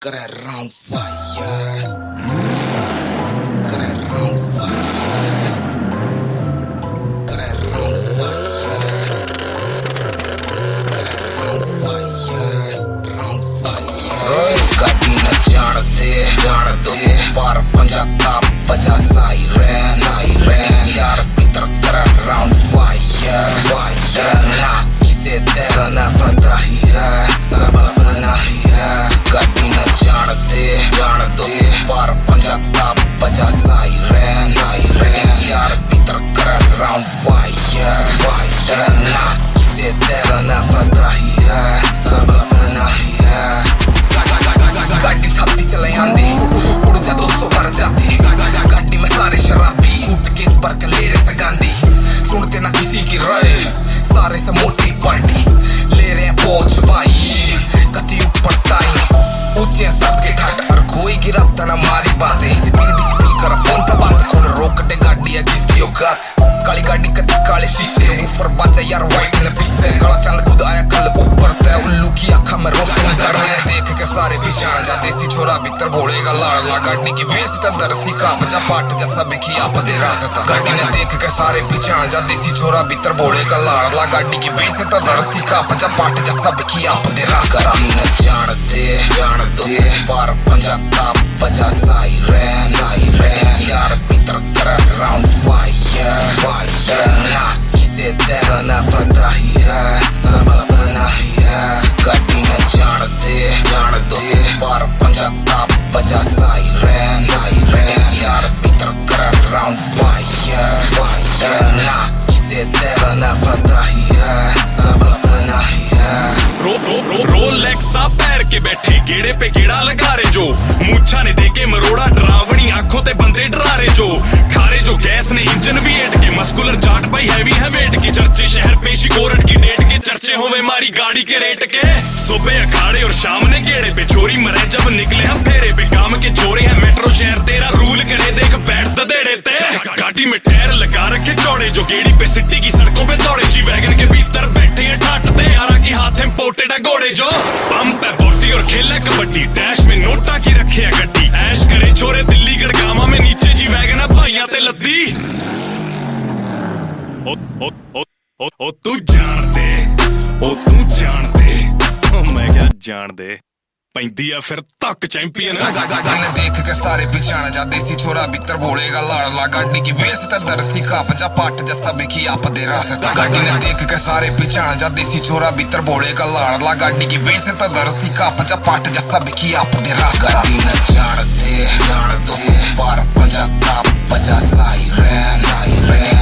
Got that round fire. Got that round fire. Got that round fire. Got that round fire. Round fire. Gabi na jaante par panjata baja siren yaar bhitar kar round fire na kise tera na pata hi hai sabab nahi hai gabi na jaante par panjata baja siren yaar bhitar kar round fire na kise tera na pata hi hai sabab nahi hai गाड़ी थपती चले आंदी उड़ जा 200 पर जाती गाड़ी में सारे शराबी उठ के इस पर ले रहे सगांदी सुनते ना किसी की राय सारे से मोटी पार्टी ले रहे हैं पहुंच भाई कति ऊपर ताई ऊंचे सबके ठाट और कोई गिरफ्ता ना मारी बातें स्पीकर फोन का बात कौन रोक दे गाड़ी है किसकी औकात काली गाड़ी कति काले शीशे ऊपर बाजा यार वाइट ने पीछे काला चंद खुद आया कल ऊपर तय उल्लू की आंखों में रोशनी कर रहे देख के सारे पीछाना जा देसी छोरा भीतर भोलेगा लाड़ला गाड़ी की बेस तंदर थी काप जा पाट जा सब की आप दे रास्ता गाड़ी ने देख के सारे पीछाना जा देसी छोरा भीतर भोलेगा लाड़ला गाड़ी की बेस तंदर थी काप जा पाट जा सब की आप दे रास्ता न जानते पार पंजाता बजा साइरेन यार भीतर कर राउंड फायर ना किसे तेरा ना पता ही है सबब नहीं है गाड़ी न जानते पार पंजाता बजा साइरेन यार भीतर कर राउंड फायर ना किसे तेरा ना पता ही है सबब नहीं है रोलेक्सा पैर के बैठे गेड़े पे गेड़ा लगा रहे जो मूछा ने देके मरोड़ा डरावनी आंखों ते बंदे डरा रहे जो खारे जो गैस ने इंजन भी एट के मस्कुलर जाट भाई हैवी है वेट के चर्चे शहर पेशी कोरट की डेट के चर्चे होवे मारी गाड़ी के रेट के सुबह अखाड़े और शाम ने गेड़े पे चोरी मरे जब निकले हम फेरे पे काम के चोरे हैं मेट्रो शहर तेरा रूल करे देख बैठ ददेड़े ते गाड़ी में टायर लगा रखे चौड़े जो गेड़ी पे सिटी की सड़कों पे दौड़े जी वैगन के भीतर बैठे हैं ठाटते यारा की हाथ में पोटेड है घोड़े जो पंप है बॉडी और खेले कबड्डी डैश में नोटा की रखे है गड्डी ऐश करे छोरे दिल्ली गड़गामा में नीचे जी वैगन है भाइया ते लद्दी ओ तू जानते मैं क्या जान दे पैंदी है फिर तक चैंपियन ने देख के सारे पीछाना जा देसी छोरा भीतर भोलेगा लाड़ला गाड़ी की बेस तंदर थी काप जा पाट जा सब की आप दे रास्ता गाड़ी ने देख के सारे पीछाना जा देसी छोरा भीतर भोलेगा लाड़ला गाड़ी की बेस तंदर थी काप जा पाट जा सब की आप दे रास्ता गाड़ी न जानते पार पंजाता बजा साइरेन